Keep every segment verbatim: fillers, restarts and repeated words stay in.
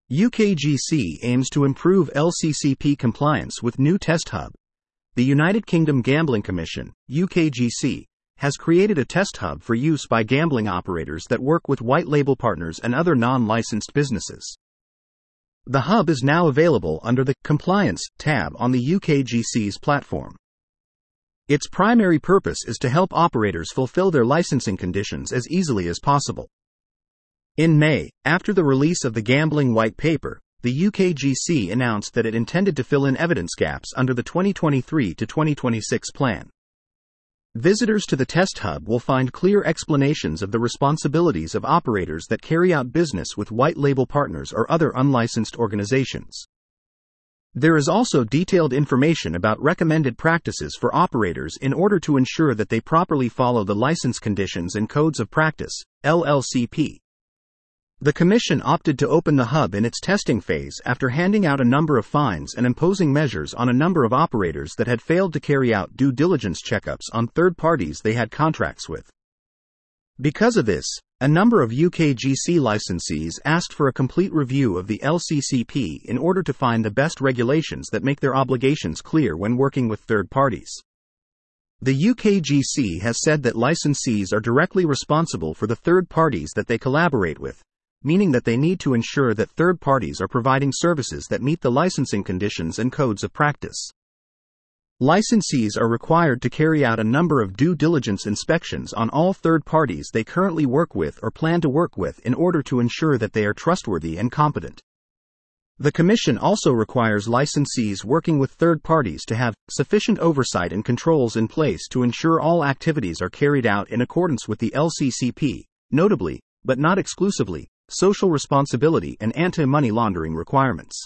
U K G C aims to improve L C C P compliance with new test hub. The United Kingdom Gambling Commission, U K G C, has created a test hub for use by gambling operators that work with white label partners and other non-licensed businesses. The hub is now available under the Compliance tab on the U K G C's platform. Its primary purpose is to help operators fulfill their licensing conditions as easily as possible. In May, after the release of the Gambling White Paper, the U K G C announced that it intended to fill in evidence gaps under the twenty twenty-three to twenty twenty-six plan. Visitors to the test hub will find clear explanations of the responsibilities of operators that carry out business with white label partners or other unlicensed organizations. There is also detailed information about recommended practices for operators in order to ensure that they properly follow the license conditions and codes of practice, L L C P. The Commission opted to open the hub in its testing phase after handing out a number of fines and imposing measures on a number of operators that had failed to carry out due diligence checkups on third parties they had contracts with. Because of this, a number of U K G C licensees asked for a complete review of the L C C P in order to find the best regulations that make their obligations clear when working with third parties. The U K G C has said that licensees are directly responsible for the third parties that they collaborate with, meaning that they need to ensure that third parties are providing services that meet the licensing conditions and codes of practice. Licensees are required to carry out a number of due diligence inspections on all third parties they currently work with or plan to work with in order to ensure that they are trustworthy and competent. The Commission also requires licensees working with third parties to have sufficient oversight and controls in place to ensure all activities are carried out in accordance with the L C C P, notably, but not exclusively, social responsibility and anti-money laundering requirements.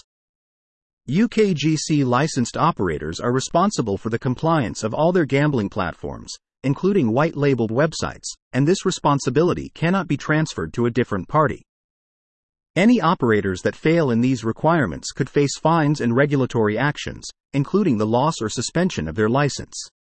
U K G C licensed operators are responsible for the compliance of all their gambling platforms, including white-labeled websites, and this responsibility cannot be transferred to a different party. Any operators that fail in these requirements could face fines and regulatory actions, including the loss or suspension of their license.